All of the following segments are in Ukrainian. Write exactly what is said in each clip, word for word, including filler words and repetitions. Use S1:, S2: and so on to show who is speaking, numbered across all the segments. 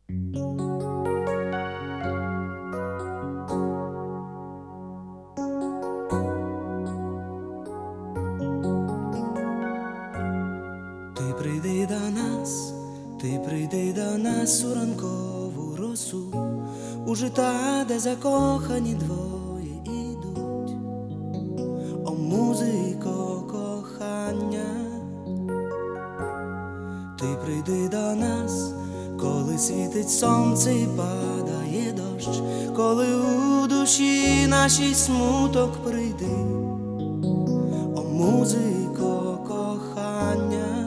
S1: Ти прийди до нас, ти прийди до нас у ранкову росу, у жита, де закохані двоє ідуть. О, музико кохання, ти прийди до нас, коли світить сонце і падає дощ, коли у душі нашій смуток прийди. О, музико кохання,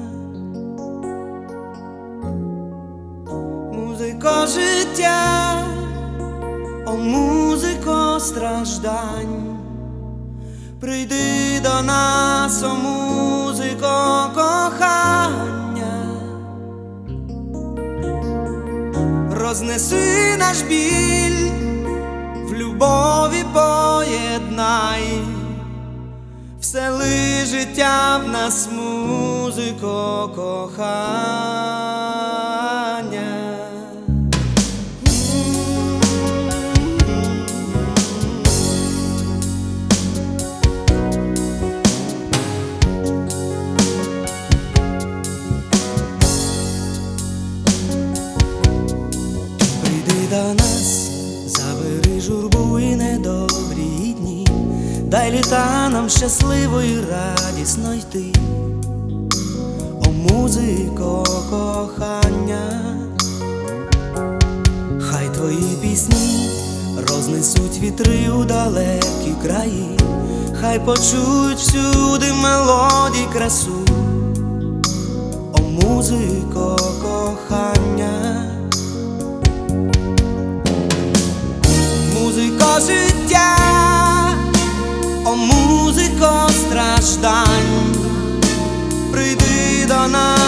S1: музико життя, о, музико страждань, прийди до нас, о, музико кохання, рознеси наш біль, в любові поєднай, всели життя в нас, музико кохання. До нас, забери журбу і недобрі дні, дай літа нам щасливо і радісно йти. О, музико кохання, хай твої пісні рознесуть вітри у далекі краї, хай почують всюди мелодій красу. О, музико кохання, музико життя, о, музико страждань, прийди до нас.